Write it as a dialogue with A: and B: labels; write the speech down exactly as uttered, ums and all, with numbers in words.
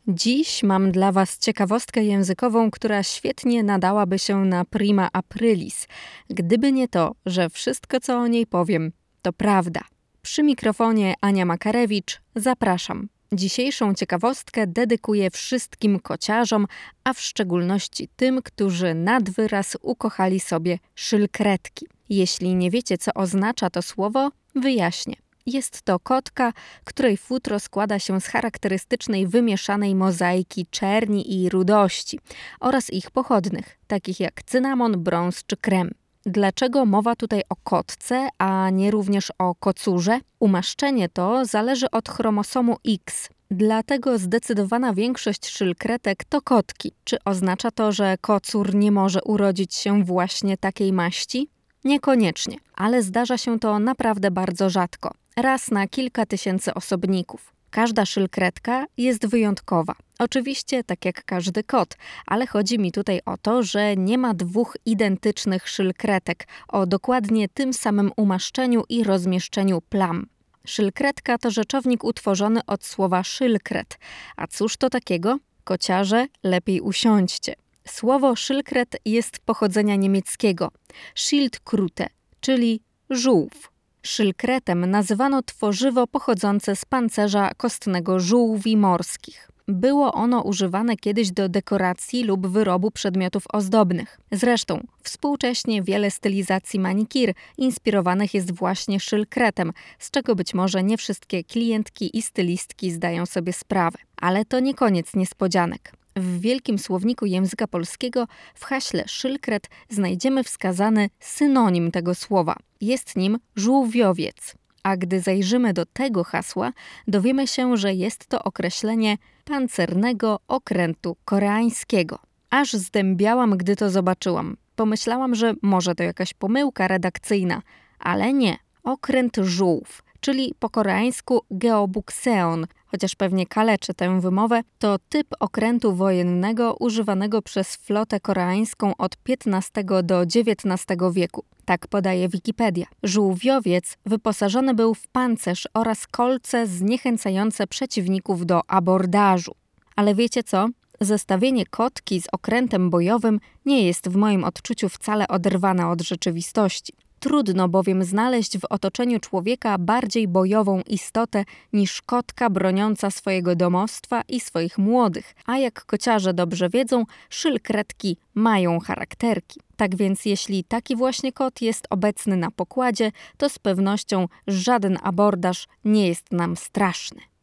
A: Dziś mam dla Was ciekawostkę językową, która świetnie nadałaby się na prima aprilis. Gdyby nie to, że wszystko, co o niej powiem, to prawda. Przy mikrofonie Ania Makarewicz, zapraszam. Dzisiejszą ciekawostkę dedykuję wszystkim kociarzom, a w szczególności tym, którzy nad wyraz ukochali sobie szylkretki. Jeśli nie wiecie, co oznacza to słowo, wyjaśnię. Jest to kotka, której futro składa się z charakterystycznej wymieszanej mozaiki czerni i rudości oraz ich pochodnych, takich jak cynamon, brąz czy krem. Dlaczego mowa tutaj o kotce, a nie również o kocurze? Umaszczenie to zależy od chromosomu X. Dlatego zdecydowana większość szylkretek to kotki. Czy oznacza to, że kocur nie może urodzić się właśnie takiej maści? Niekoniecznie, ale zdarza się to naprawdę bardzo rzadko. Raz na kilka tysięcy osobników. Każda szylkretka jest wyjątkowa. Oczywiście tak jak każdy kot, ale chodzi mi tutaj o to, że nie ma dwóch identycznych szylkretek o dokładnie tym samym umaszczeniu i rozmieszczeniu plam. Szylkretka to rzeczownik utworzony od słowa szylkret. A cóż to takiego? Kociarze, lepiej usiądźcie. Słowo szylkret jest pochodzenia niemieckiego. Schildkrute, czyli żółw. Szylkretem nazywano tworzywo pochodzące z pancerza kostnego żółwi morskich. Było ono używane kiedyś do dekoracji lub wyrobu przedmiotów ozdobnych. Zresztą współcześnie wiele stylizacji manikir inspirowanych jest właśnie szylkretem, z czego być może nie wszystkie klientki i stylistki zdają sobie sprawę. Ale to nie koniec niespodzianek. W Wielkim Słowniku Języka Polskiego w haśle szylkret znajdziemy wskazany synonim tego słowa. Jest nim żółwiowiec. A gdy zajrzymy do tego hasła, dowiemy się, że jest to określenie pancernego okrętu koreańskiego. Aż zdębiałam, gdy to zobaczyłam. Pomyślałam, że może to jakaś pomyłka redakcyjna, ale nie. Okręt żółw, czyli po koreańsku geobukseon, chociaż pewnie kaleczy tę wymowę, to typ okrętu wojennego używanego przez flotę koreańską od piętnastego do dziewiętnastego wieku. Tak podaje Wikipedia. Żółwiowiec wyposażony był w pancerz oraz kolce zniechęcające przeciwników do abordażu. Ale wiecie co? Zestawienie kotki z okrętem bojowym nie jest w moim odczuciu wcale oderwane od rzeczywistości. Trudno bowiem znaleźć w otoczeniu człowieka bardziej bojową istotę niż kotka broniąca swojego domostwa i swoich młodych. A jak kociarze dobrze wiedzą, szylkretki mają charakterki. Tak więc jeśli taki właśnie kot jest obecny na pokładzie, to z pewnością żaden abordaż nie jest nam straszny.